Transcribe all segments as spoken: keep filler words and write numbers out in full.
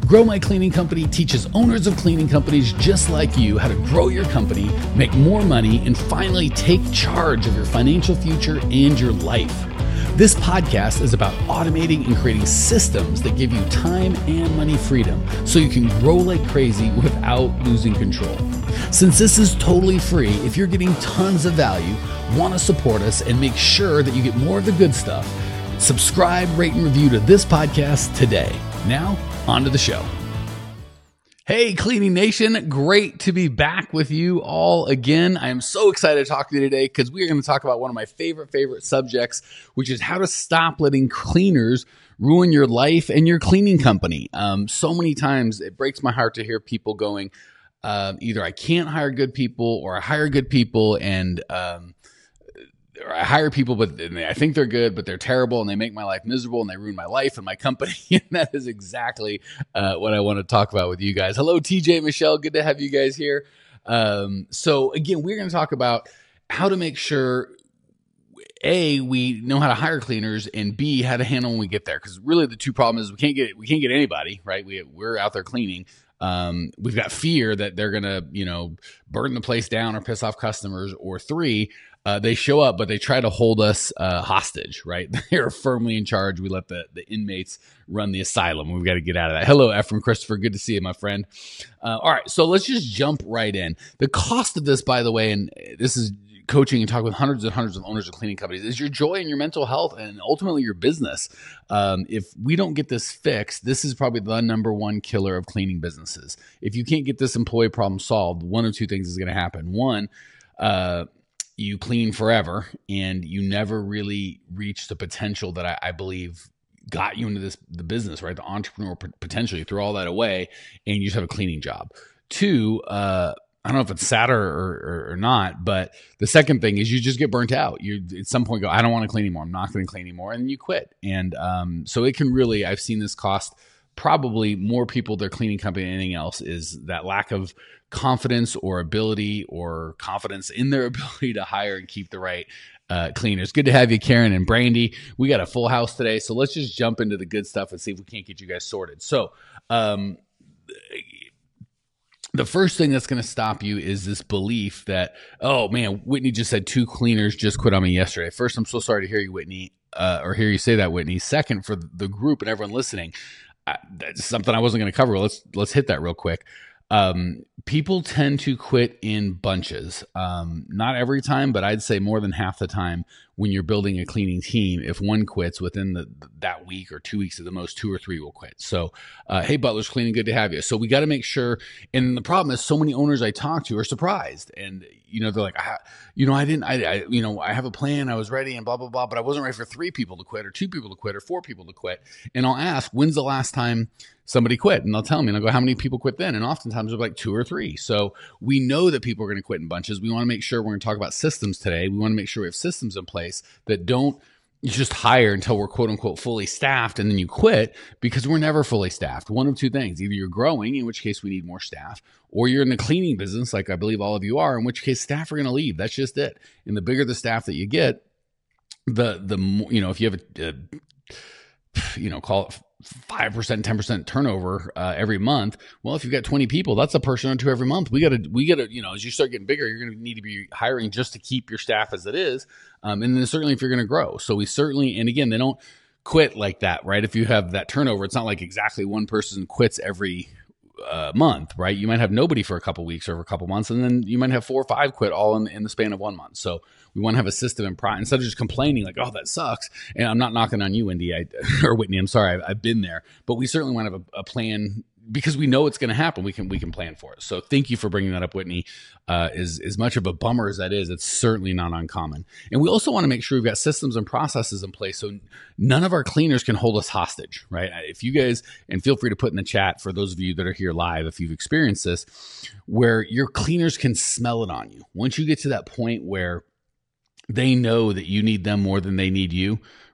Grow My Cleaning Company teaches owners of cleaning companies just like you how to grow your company, make more money, and finally take charge of your financial future and your life. This podcast is about automating and creating systems that give you time and money freedom so you can grow like crazy without losing control. Since this is totally free, if you're getting tons of value, want to support us, and make sure that you get more of the good stuff, subscribe, rate, and review to this podcast today. Now, on to the show. Hey, Cleaning Nation. Great to be back with you all again. I am so excited to talk to you today because we are going to talk about one of my favorite, favorite subjects, which is how to stop letting cleaners ruin your life and your cleaning company. Um, so many times it breaks my heart to hear people going, uh, either I can't hire good people or I hire good people and um, or I hire people, but I think they're good, but they're terrible and they make my life miserable and they ruin my life and my company. And that is exactly uh, what I want to talk about with you guys. Hello, T J, Michelle. Good to have you guys here. Um, so again, we're going to talk about how to make sure, A, we know how to hire cleaners, and B, how to handle when we get there. Because really the two problems is we can't get we can't get anybody, right? We, we're out there cleaning. Um, we've got fear that they're going to, you know, burn the place down or piss off customers. Or three, Uh, they show up, but they try to hold us uh, hostage, right? They're firmly in charge. We let the, the inmates run the asylum. We've got to get out of that. Hello, Ephraim Christopher. Good to see you, my friend. Uh, all right, so let's just jump right in. The cost of this, by the way, and this is coaching and talking with hundreds and hundreds of owners of cleaning companies, is your joy and your mental health and ultimately your business. Um, if we don't get this fixed, this is probably the number one killer of cleaning businesses. If you can't get this employee problem solved, one of two things is going to happen. One, uh, you clean forever and you never really reach the potential that I, I believe got you into this the business, right? The entrepreneur potential. You throw all that away and you just have a cleaning job. Two, uh, I don't know if it's sadder or, or, or not, but the second thing is you just get burnt out. You at some point go, I don't want to clean anymore. I'm not going to clean anymore. And you quit. And um, so it can really, I've seen this cost probably more people their cleaning company than anything else, is that lack of confidence or ability or confidence in their ability to hire and keep the right uh, cleaners. Good to have you, Karen and Brandy. We got a full house today, so let's just jump into the good stuff and see if we can't get you guys sorted. So um, the first thing that's going to stop you is this belief that, oh man, Whitney just said two cleaners just quit on me yesterday. First, I'm so sorry to hear you, Whitney, uh, or hear you say that, Whitney. Second, for the group and everyone listening, I, that's something I wasn't going to cover. Let's let's hit that real quick. Um, people tend to quit in bunches. Um, not every time, but I'd say more than half the time when you're building a cleaning team, if one quits within the, that week or two weeks at the most, two or three will quit. So, uh, hey, Butler's Cleaning, good to have you. So we got to make sure. And the problem is so many owners I talk to are surprised. And, you know, they're like, I, you know, I didn't, I, I, you know, I have a plan, I was ready and blah, blah, blah, but I wasn't ready for three people to quit or two people to quit or four people to quit. And I'll ask, when's the last time somebody quit? And they'll tell me, and I'll go, how many people quit then? And oftentimes they're like two or three. So we know that people are going to quit in bunches. We want to make sure, we're going to talk about systems today. We want to make sure we have systems in place that don't just hire until we're quote unquote fully staffed and then you quit, because we're never fully staffed. One of two things: either you're growing, in which case we need more staff, or you're in the cleaning business, like I believe all of you are, in which case staff are going to leave. That's just it. And the bigger the staff that you get, the, the more, you know, if you have a, a you know, call it five percent, ten percent turnover uh, every month. Well, if you've got twenty people, that's a person or two every month. We got to, we got to, you know, as you start getting bigger, you're going to need to be hiring just to keep your staff as it is. Um, and then certainly if you're going to grow. So we certainly, and again, they don't quit like that, right? If you have that turnover, it's not like exactly one person quits every uh, month, right? You might have nobody for a couple weeks or for a couple months, and then you might have four or five quit all in, in the span of one month. So we want to have a system and pro instead of just complaining like, oh, that sucks. And I'm not knocking on you, Wendy, I, or Whitney. I'm sorry, I've, I've been there, but we certainly want to have a, a plan, because we know it's going to happen. We can we can plan for it. So thank you for bringing that up, Whitney. Uh, as as much of a bummer as that is, it's certainly not uncommon. And we also want to make sure we've got systems and processes in place so none of our cleaners can hold us hostage, right? If you guys, and feel free to put in the chat for those of you that are here live, if you've experienced this, where your cleaners can smell it on you. Once you get to that point where they know that you need them more than they need you,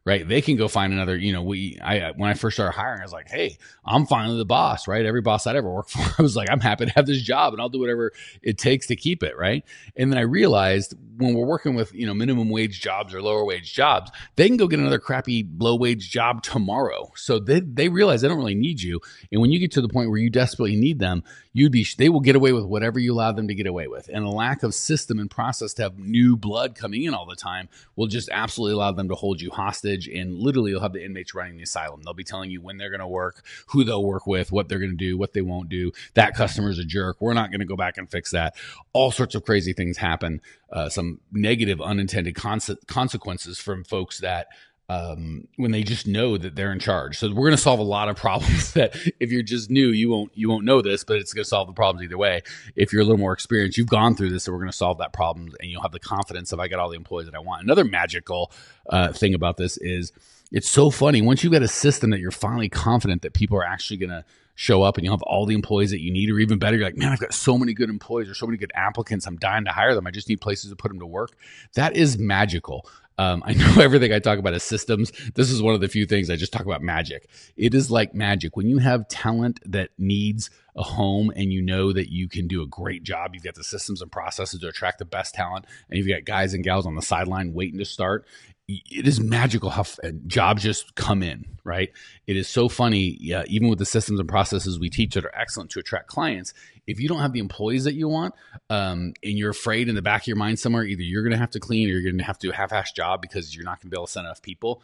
right? They can go find another, you know, we, I, when I first started hiring, I was like, hey, I'm finally the boss, right? Every boss I'd ever worked for, I was like, I'm happy to have this job and I'll do whatever it takes to keep it, right? And then I realized when we're working with, you know, minimum wage jobs or lower wage jobs, they can go get another crappy low wage job tomorrow. So they, they realize they don't really need you. And when you get to the point where you desperately need them, you'd be, they will get away with whatever you allow them to get away with. And the lack of system and process to have new blood coming in all the time will just absolutely allow them to hold you hostage. And literally you'll have the inmates running the asylum. They'll be telling you when they're going to work, who they'll work with, what they're going to do, what they won't do. That customer's a jerk. We're not going to go back and fix that. All sorts of crazy things happen. Uh, some negative unintended conse- consequences from folks that Um, when they just know that they're in charge. So we're going to solve a lot of problems that if you're just new, you won't, you won't know this, but it's going to solve the problems either way. If you're a little more experienced, you've gone through this, so we're going to solve that problem and you'll have the confidence of I got all the employees that I want. Another magical uh, thing about this is it's so funny. Once you've got a system that you're finally confident that people are actually going to show up and you'll have all the employees that you need, or even better, you're like, man, I've got so many good employees or so many good applicants. I'm dying to hire them. I just need places to put them to work. That is magical. Um, I know everything I talk about is systems. This is one of the few things I just talk about magic. It is like magic. When you have talent that needs a home and you know that you can do a great job, you've got the systems and processes to attract the best talent, and you've got guys and gals on the sideline waiting to start. It is magical how jobs just come in, right? It is so funny. Yeah, even with the systems and processes we teach that are excellent to attract clients, if you don't have the employees that you want, um, and you're afraid in the back of your mind somewhere, either you're going to have to clean or you're going to have to do a half-ass job because you're not going to be able to send enough people,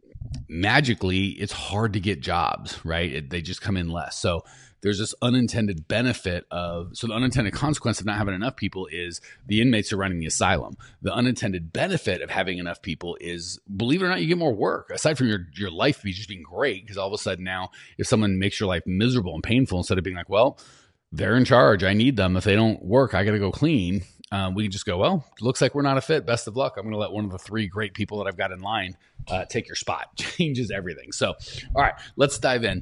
magically, it's hard to get jobs, right? It, they just come in less. So there's this unintended benefit of, so the unintended consequence of not having enough people is the inmates are running the asylum. The unintended benefit of having enough people is, believe it or not, you get more work. Aside from your, your life just being great, because all of a sudden now, if someone makes your life miserable and painful, instead of being like, well, they're in charge, I need them. If they don't work, I got to go clean. Um, we can just go, well, looks like we're not a fit. Best of luck. I'm going to let one of the three great people that I've got in line uh, take your spot. Changes everything. So, all right, let's dive in.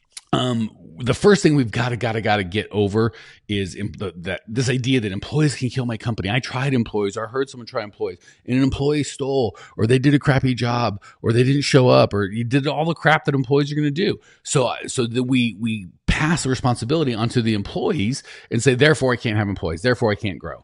Um, the first thing we've got to, got to, got to get over is imp- the, that this idea that employees can kill my company. I tried employees, or I heard someone try employees, and an employee stole, or they did a crappy job, or they didn't show up, or you did all the crap that employees are going to do. So, so that we, we pass the responsibility onto the employees and say, therefore I can't have employees. Therefore I can't grow.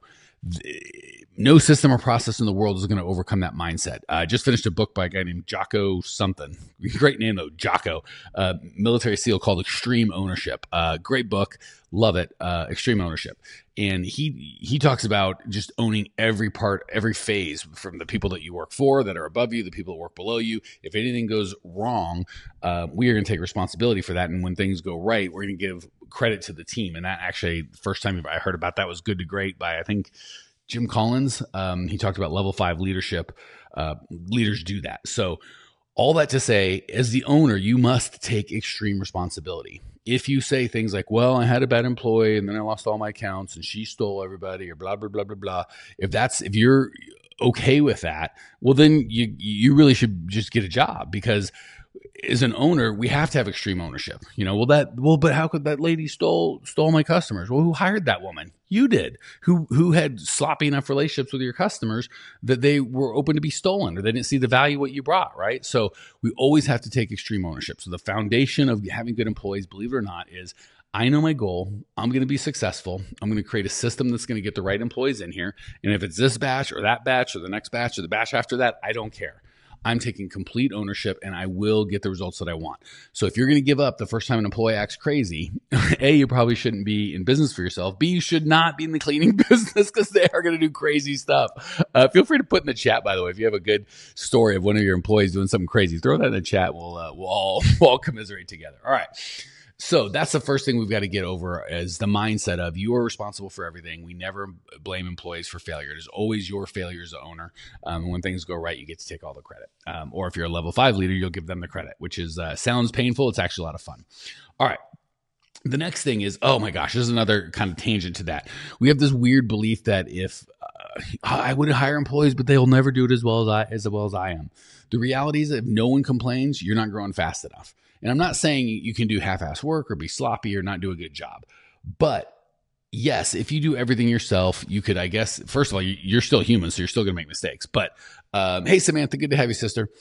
No system or process in the world is going to overcome that mindset. I uh, just finished a book by a guy named Jocko something. Great name though, Jocko. Uh, military SEAL called Extreme Ownership. Uh, great book. Love it. Uh, Extreme Ownership. And he he talks about just owning every part, every phase, from the people that you work for that are above you, the people that work below you. If anything goes wrong, uh, we are going to take responsibility for that. And when things go right, we're going to give credit to the team. And that actually, the first time I heard about that was Good to Great by, I think, Jim Collins. Um, he talked about level five leadership. Uh, leaders do that. So all that to say, as the owner, you must take extreme responsibility. If you say things like, well, I had a bad employee and then I lost all my accounts and she stole everybody, or blah, blah, blah, blah, blah. If that's, if you're okay with that, well, then you, you really should just get a job, because as an owner, we have to have extreme ownership. You know, well, that, well, but how could that lady stole, stole my customers? Well, who hired that woman? You did. Who, who had sloppy enough relationships with your customers that they were open to be stolen, or they didn't see the value of what you brought, right? So we always have to take extreme ownership. So the foundation of having good employees, believe it or not, is I know my goal. I'm going to be successful. I'm going to create a system that's going to get the right employees in here. And if it's this batch or that batch or the next batch or the batch after that, I don't care. I'm taking complete ownership and I will get the results that I want. So if you're going to give up the first time an employee acts crazy, A, you probably shouldn't be in business for yourself. B, you should not be in the cleaning business, because they are going to do crazy stuff. Uh, feel free to put in the chat, by the way, if you have a good story of one of your employees doing something crazy, throw that in the chat. We'll, uh, we'll all, we'll all commiserate together. All right. So that's the first thing we've got to get over, is the mindset of you are responsible for everything. We never blame employees for failure. It is always your failure as the owner. Um, when things go right, you get to take all the credit. Um, or if you're a level five leader, you'll give them the credit, which is uh, sounds painful. It's actually a lot of fun. All right. The next thing is, oh my gosh, this is another kind of tangent to that. We have this weird belief that if uh, I would hire employees, but they'll never do it as well as I, as well as I am. The reality is that if no one complains, you're not growing fast enough. And I'm not saying you can do half-ass work or be sloppy or not do a good job. But yes, if you do everything yourself, you could, I guess, first of all, you're still human, so you're still going to make mistakes. But um, hey, Samantha, good to have you, sister.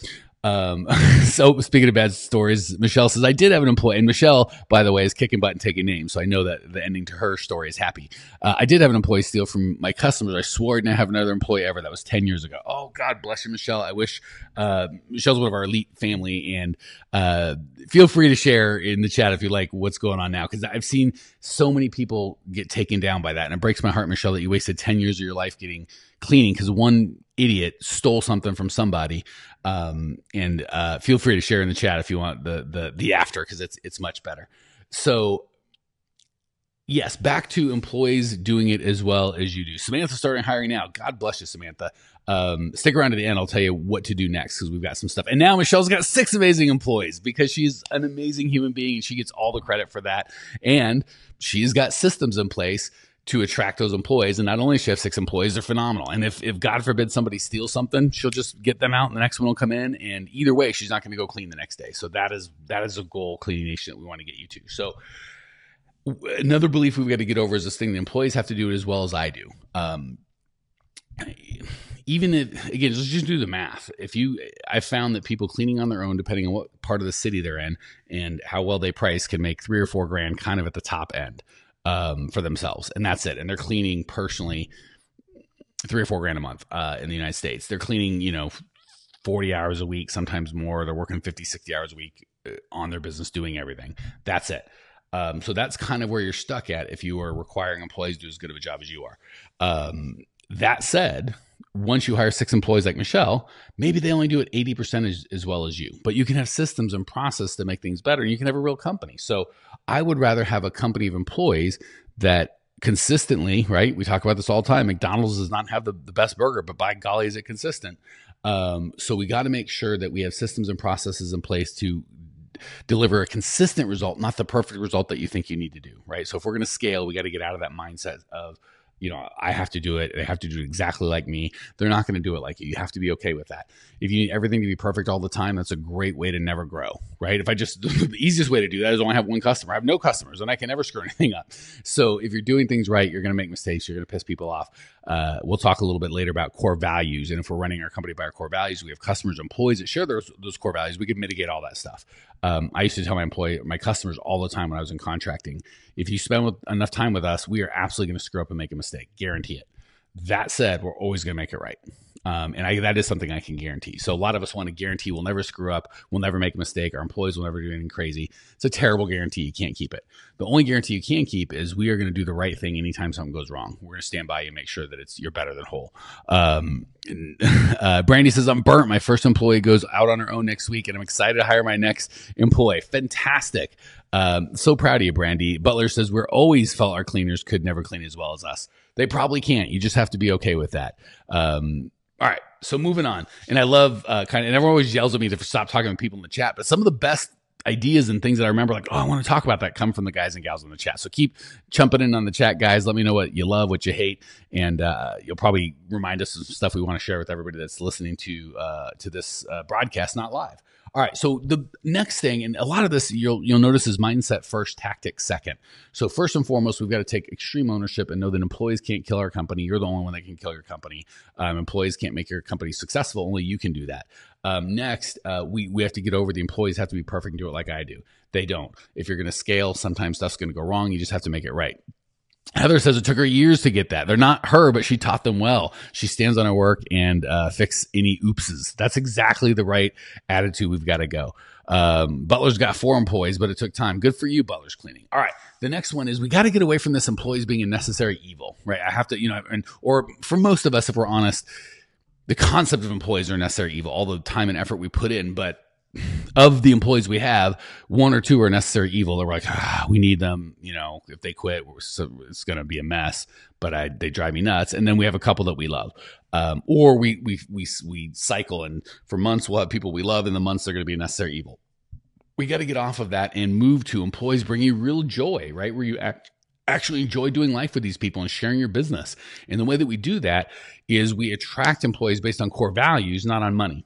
Um, so speaking of bad stories, Michelle says, I did have an employee, and Michelle, by the way, is kicking butt and taking names. So I know that the ending to her story is happy. Uh, I did have an employee steal from my customers. I swore I didn't have another employee ever. That was ten years ago. Oh, God bless you, Michelle. I wish, uh, Michelle's one of our elite family, and, uh, feel free to share in the chat if you like what's going on now. Cause I've seen so many people get taken down by that. And it breaks my heart, Michelle, that you wasted ten years of your life getting cleaning because one idiot stole something from somebody. Um, and, uh, feel free to share in the chat if you want the, the, the after, cause it's, it's much better. So yes, back to employees doing it as well as you do. Samantha starting hiring now. God bless you, Samantha. Um, stick around to the end. I'll tell you what to do next because we've got some stuff. And now Michelle's got six amazing employees because she's an amazing human being and she gets all the credit for that. And she's got systems in place to attract those employees. And not only does she have six employees, they're phenomenal. And if, if God forbid somebody steals something, she'll just get them out and the next one will come in. And either way, she's not going to go clean the next day. So that is, that is a goal, Cleaning Nation, that we want to get you to. So another belief we've got to get over is this thing: the employees have to do it as well as I do. Um, even if, again, just, just do the math. If you, I found that people cleaning on their own, depending on what part of the city they're in and how well they price, can make three or four grand kind of at the top end um, for themselves. And that's it. And they're cleaning personally three or four grand a month uh, in the United States. They're cleaning, you know, forty hours a week, sometimes more. They're working fifty, sixty hours a week on their business, doing everything. That's it. Um, so that's kind of where you're stuck at if you are requiring employees to do as good of a job as you are. Um, that said, once you hire six employees like Michelle, maybe they only do it eighty percent as, as well as you, but you can have systems and process to make things better. And you can have a real company. So I would rather have a company of employees that consistently, right? We talk about this all the time. McDonald's does not have the, the best burger, but by golly, is it consistent? Um, so we got to make sure that we have systems and processes in place to deliver a consistent result, not the perfect result that you think you need to do, right? So if we're going to scale, we got to get out of that mindset of, you know, I have to do it. They have to do it exactly like me. They're not going to do it like you. You have to be okay with that. If you need everything to be perfect all the time, that's a great way to never grow, right? If I just, the easiest way to do that is only have one customer. I have no customers and I can never screw anything up. So if you're doing things right, you're going to make mistakes. You're going to piss people off. Uh, we'll talk a little bit later about core values. And if we're running our company by our core values, we have customers, employees that share those, those core values. We can mitigate all that stuff. Um, I used to tell my employee, my customers all the time when I was in contracting, if you spend with, enough time with us, we are absolutely going to screw up and make a mistake. Guarantee it. That said, we're always going to make it right. Um, and I, that is something I can guarantee. So a lot of us want to guarantee we'll never screw up. We'll never make a mistake. Our employees will never do anything crazy. It's a terrible guarantee. You can't keep it. The only guarantee you can keep is we are going to do the right thing anytime something goes wrong. We're going to stand by you and make sure that it's you're better than whole. Um, and, uh, Brandy says, I'm burnt. My first employee goes out on her own next week, and I'm excited to hire my next employee. Fantastic. Um, so proud of you, Brandy. Butler says, we're always felt our cleaners could never clean as well as us. They probably can't. You just have to be okay with that. Um, all right. So moving on. And I love uh, kind of, and everyone always yells at me to stop talking to people in the chat, but some of the best ideas and things that I remember, like, oh, I want to talk about that, come from the guys and gals in the chat. So keep jumping in on the chat, guys. Let me know what you love, what you hate. And uh, you'll probably remind us of some stuff we want to share with everybody that's listening to, uh, to this uh, broadcast, not live. All right. So the next thing, and a lot of this you'll you'll notice is mindset first, tactics second. So first and foremost, we've got to take extreme ownership and know that employees can't kill our company. You're the only one that can kill your company. Um, employees can't make your company successful. Only you can do that. Um, next, uh, we we have to get over the employees have to be perfect and do it like I do. They don't. If you're going to scale, sometimes stuff's going to go wrong. You just have to make it right. Heather says it took her years to get that. They're not her, but she taught them well. She stands on her work and uh, fix any oopses. That's exactly the right attitude. We've got to go. Um, Butler's got four employees, but it took time. Good for you, Butler's Cleaning. All right. The next one is we got to get away from this employees being a necessary evil, right? I have to, you know, and or for most of us, if we're honest, the concept of employees are a necessary evil, all the time and effort we put in, but of the employees we have, one or two are necessary evil. They're like, ah, we need them. You know, if they quit, so it's going to be a mess. But I, they drive me nuts. And then we have a couple that we love, um, or we we we we cycle. And for months we'll have people we love, and the months they're going to be a necessary evil. We got to get off of that and move to employees bring you real joy, right? Where you act. actually enjoy doing life with these people and sharing your business. And the way that we do that is we attract employees based on core values, not on money.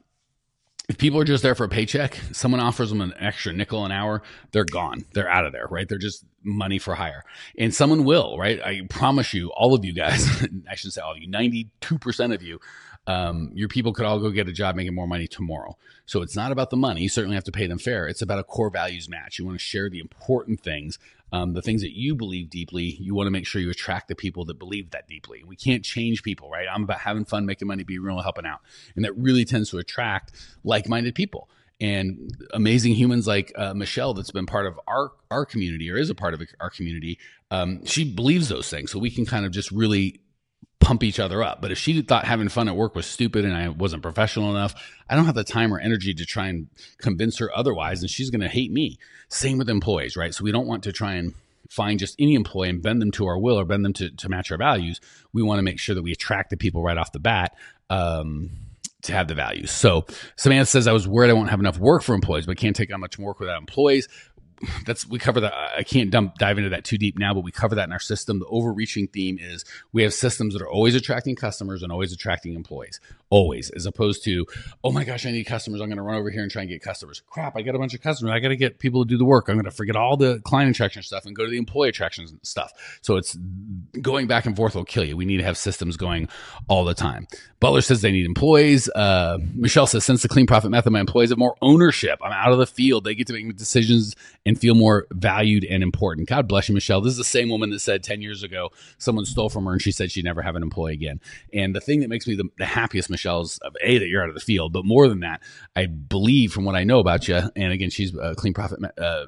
If people are just there for a paycheck, someone offers them an extra nickel an hour, they're gone. They're out of there, right? They're just money for hire. And someone will, right? I promise you, all of you guys, I shouldn't say all of you, ninety-two percent of you um, your people could all go get a job making more money tomorrow. So it's not about the money. You certainly have to pay them fair. It's about a core values match. You want to share the important things, um, the things that you believe deeply. You want to make sure you attract the people that believe that deeply. We can't change people, right? I'm about having fun, making money, being real, and helping out. And that really tends to attract like-minded people. And amazing humans like uh, Michelle, that's been part of our our community or is a part of our community, um, she believes those things. So we can kind of just really pump each other up. But if she thought having fun at work was stupid and I wasn't professional enough, I don't have the time or energy to try and convince her otherwise, and she's going to hate me. Same with employees, right? So we don't want to try and find just any employee and bend them to our will or bend them to, to match our values. We want to make sure that we attract the people right off the bat um, to have the values. So Samantha says, I was worried I won't have enough work for employees, but can't take on much more work without employees. That's we cover that. I can't dump, dive into that too deep now, but we cover that in our system. The overreaching theme is we have systems that are always attracting customers and always attracting employees, always, as opposed to, oh my gosh, I need customers. I'm going to run over here and try and get customers. Crap, I got a bunch of customers. I got to get people to do the work. I'm going to forget all the client attraction stuff and go to the employee attraction stuff. So it's going back and forth will kill you. We need to have systems going all the time. Butler says they need employees. Uh, Michelle says, since the clean profit method, my employees have more ownership. I'm out of the field. They get to make decisions and feel more valued and important. God bless you, Michelle. This is the same woman that said ten years ago, someone stole from her and she said she'd never have an employee again. And the thing that makes me the, the happiest, Michelle, is A, that you're out of the field, but more than that, I believe from what I know about you, and again, she's a clean profit uh, uh,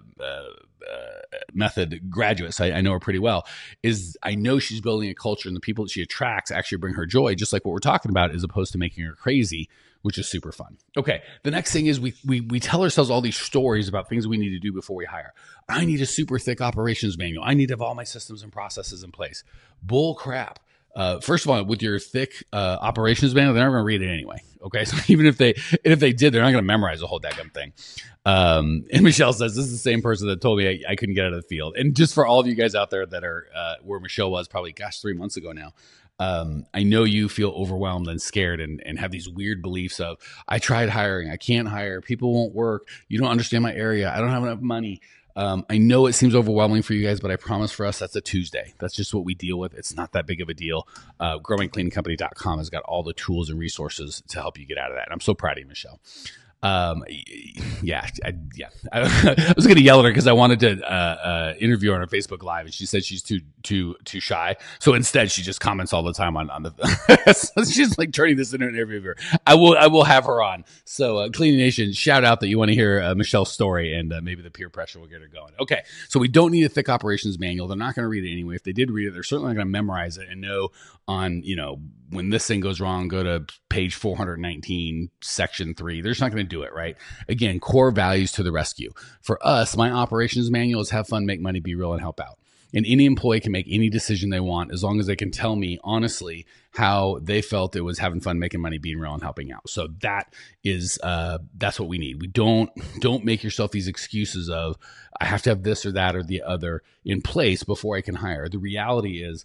uh, method graduate, so I, I know her pretty well, is I know she's building a culture and the people that she attracts actually bring her joy, just like what we're talking about, as opposed to making her crazy, which is super fun. Okay, the next thing is we we we tell ourselves all these stories about things we need to do before we hire. I need a super thick operations manual. I need to have all my systems and processes in place. Bull crap. Uh, first of all, with your thick uh, operations manual, they're not going to read it anyway. Okay, so even if they if they did, they're not going to memorize the whole daggum thing. Um, and Michelle says this is the same person that told me I, I couldn't get out of the field. And just for all of you guys out there that are uh, where Michelle was, probably gosh three months ago now. Um, I know you feel overwhelmed and scared and, and have these weird beliefs of, I tried hiring, I can't hire, people won't work, you don't understand my area, I don't have enough money. Um, I know it seems overwhelming for you guys, but I promise for us, that's a Tuesday. That's just what we deal with. It's not that big of a deal. Uh, growing cleaning company dot com has got all the tools and resources to help you get out of that. And I'm so proud of you, Michelle. Um, yeah, I, yeah. I, I was going to yell at her because I wanted to uh, uh, interview her on her Facebook Live, and she said she's too too too shy. So instead, she just comments all the time on on the. So she's like turning this into an interview. I will I will have her on. So uh, Cleaning Nation, shout out that you want to hear uh, Michelle's story, and uh, maybe the peer pressure will get her going. Okay, so we don't need a thick operations manual. They're not going to read it anyway. If they did read it, they're certainly not going to memorize it and know on you know when this thing goes wrong, go to page four hundred nineteen, section three. They're just not going to do it, right? Again, core values to the rescue. For us, my operations manual is have fun, make money, be real, and help out. And any employee can make any decision they want as long as they can tell me honestly how they felt it was having fun, making money, being real, and helping out. So that is uh, that's what we need. We don't don't make yourself these excuses of I have to have this or that or the other in place before I can hire. The reality is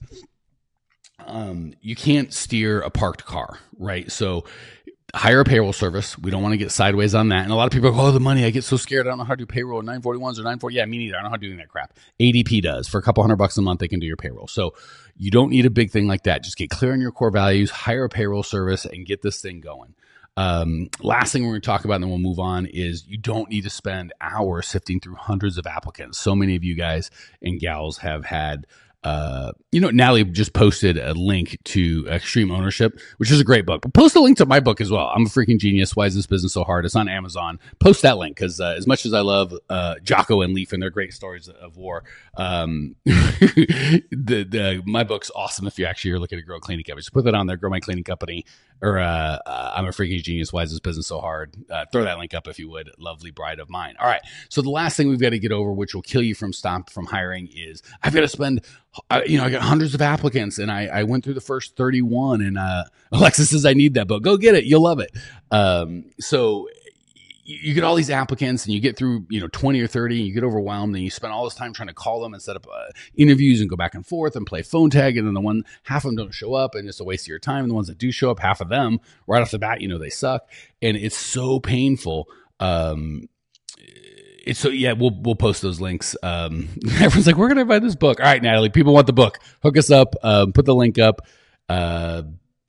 um, you can't steer a parked car, right? So hire a payroll service. We don't want to get sideways on that. And a lot of people go, oh, the money, I get so scared. I don't know how to do payroll nine forty-ones or nine forty. Yeah, me neither. I don't know how to do that crap. A D P does. For a couple hundred bucks a month, they can do your payroll. So you don't need a big thing like that. Just get clear on your core values, hire a payroll service, and get this thing going. Um, last thing we're going to talk about, and then we'll move on, is you don't need to spend hours sifting through hundreds of applicants. So many of you guys and gals have had Uh, you know, Natalie just posted a link to Extreme Ownership, which is a great book. But post a link to my book as well. I'm a freaking genius. Why is this business so hard? It's on Amazon. Post that link because uh, as much as I love uh, Jocko and Leaf and their great stories of war, um, the, the my book's awesome if you actually are looking to grow a cleaning company. Just put that on there, Grow My Cleaning Company, or uh, uh, I'm a freaking genius. Why is this business so hard? Uh, throw that link up if you would. Lovely bride of mine. All right. So the last thing we've got to get over, which will kill you from stop from hiring, is I've got to spend I, you know, I got hundreds of applicants and I, I went through the first thirty-one and, uh, Alexa says, I need that book. Go get it. You'll love it. Um, so you, you get all these applicants and you get through, you know, twenty or thirty and you get overwhelmed and you spend all this time trying to call them and set up uh, interviews and go back and forth and play phone tag. And then the one, half of them don't show up and it's a waste of your time. And the ones that do show up, half of them right off the bat, you know, they suck. And it's so painful. Um, It's so yeah, we'll we'll post those links. Um, everyone's like, "We're gonna buy this book." All right, Natalie, people want the book. Hook us up. Um, put the link up. Uh,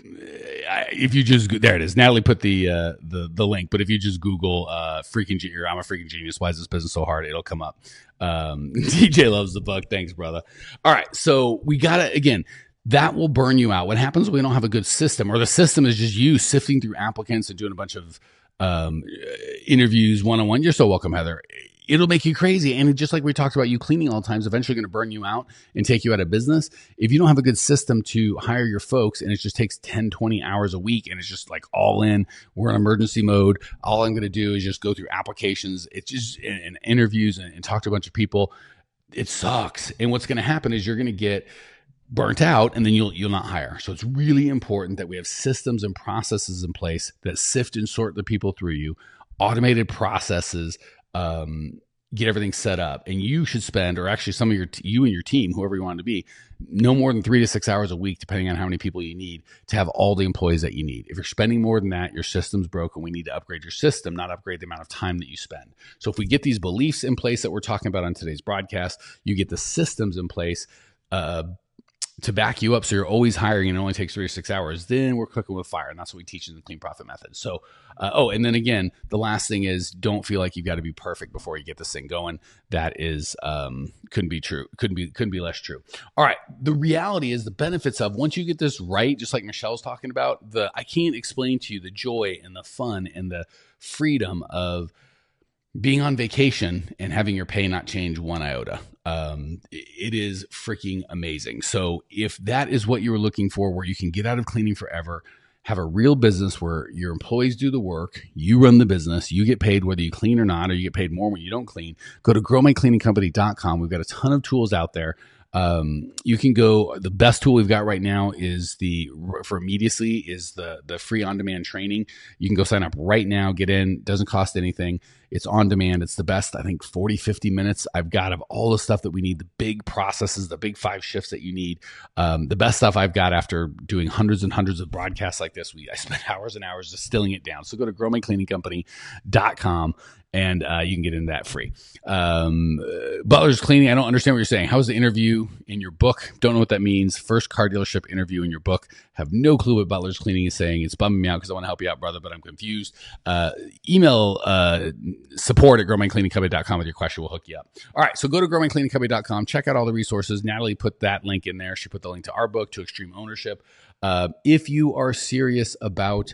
if you just, there it is. Natalie put the uh, the the link, but if you just Google uh, freaking genius, I'm a freaking genius. Why is this business so hard? It'll come up. Um, D J loves the book. Thanks, brother. All right, so we gotta again. That will burn you out. What happens when we don't have a good system, or the system is just you sifting through applicants and doing a bunch of um, interviews one on one? You're so welcome, Heather. It'll make you crazy. And just like we talked about you cleaning all the time, is eventually going to burn you out and take you out of business. If you don't have a good system to hire your folks and it just takes ten, twenty hours a week and it's just like all in, we're in emergency mode. All I'm going to do is just go through applications. It's just and, and interviews and, and talk to a bunch of people. It sucks. And what's going to happen is you're going to get burnt out and then you'll you'll not hire. So it's really important that we have systems and processes in place that sift and sort the people through you, automated processes, um, get everything set up. And you should spend, or actually some of your, you and your team, whoever you want it to be, no more than three to six hours a week, depending on how many people you need to have all the employees that you need. If you're spending more than that, your system's broken. We need to upgrade your system, not upgrade the amount of time that you spend. So if we get these beliefs in place that we're talking about on today's broadcast, you get the systems in place, uh, to back you up so you're always hiring and it only takes three or six hours, then we're cooking with fire. And that's what we teach in the Clean Profit Method. So, uh, oh, and then again, the last thing is don't feel like you've got to be perfect before you get this thing going. That is, um, couldn't be true. Couldn't be, couldn't be less true. All right. The reality is the benefits of once you get this right, just like Michelle's talking about, the, I can't explain to you the joy and the fun and the freedom of being on vacation and having your pay not change one iota. Um, it is freaking amazing. So if that is what you were looking for, where you can get out of cleaning forever, have a real business where your employees do the work, you run the business, you get paid whether you clean or not, or you get paid more when you don't clean, go to grow my cleaning company dot com. We've got a ton of tools out there. Um, you can go, the best tool we've got right now is the, for immediacy is the, the free on-demand training. You can go sign up right now, get in, doesn't cost anything. It's on demand. It's the best, I think forty, fifty minutes I've got of all the stuff that we need, the big processes, the big five shifts that you need. Um, the best stuff I've got after doing hundreds and hundreds of broadcasts like this. We, I spent hours and hours distilling it down. So go to grow my cleaning company dot com. And uh, you can get into that free. Um, uh, Butler's Cleaning, I don't understand what you're saying. How was the interview in your book? Don't know what that means. First car dealership interview in your book. Have no clue what Butler's Cleaning is saying. It's bumming me out because I want to help you out, brother, but I'm confused. Uh, email uh, support at grow my cleaning company dot com with your question. We'll hook you up. All right, so go to grow my cleaning company dot com. Check out all the resources. Natalie put that link in there. She put the link to our book, To Extreme Ownership. Uh, if you are serious about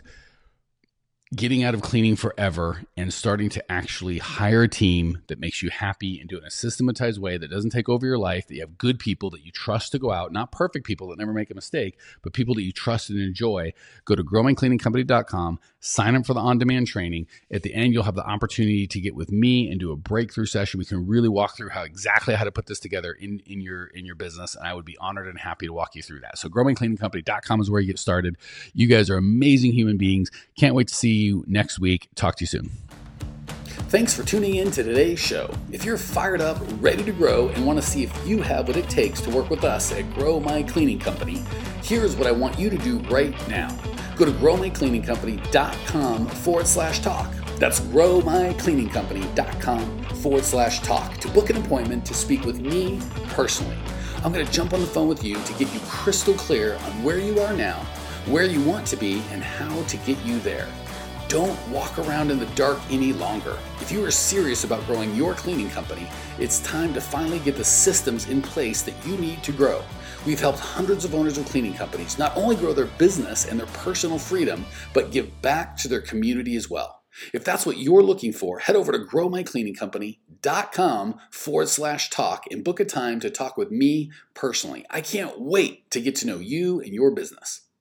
getting out of cleaning forever and starting to actually hire a team that makes you happy and do it in a systematized way that doesn't take over your life, that you have good people that you trust to go out, not perfect people that never make a mistake, but people that you trust and enjoy, go to grow my cleaning company dot com, sign up for the on-demand training. At the end, you'll have the opportunity to get with me and do a breakthrough session. We can really walk through how exactly how to put this together in, in your in your business, and I would be honored and happy to walk you through that. So grow my cleaning company dot com is where you get started. You guys are amazing human beings. Can't wait to see you next week. Talk to you soon. Thanks for tuning in to today's show. If you're fired up, ready to grow, and want to see if you have what it takes to work with us at Grow My Cleaning Company, here's what I want you to do right now. Go to grow my cleaning company dot com forward slash talk. That's grow my cleaning company dot com forward slash talk to book an appointment to speak with me personally. I'm going to jump on the phone with you to get you crystal clear on where you are now, where you want to be, and how to get you there. Don't walk around in the dark any longer. If you are serious about growing your cleaning company, it's time to finally get the systems in place that you need to grow. We've helped hundreds of owners of cleaning companies not only grow their business and their personal freedom, but give back to their community as well. If that's what you're looking for, head over to grow my cleaning company dot com forward slash talk and book a time to talk with me personally. I can't wait to get to know you and your business.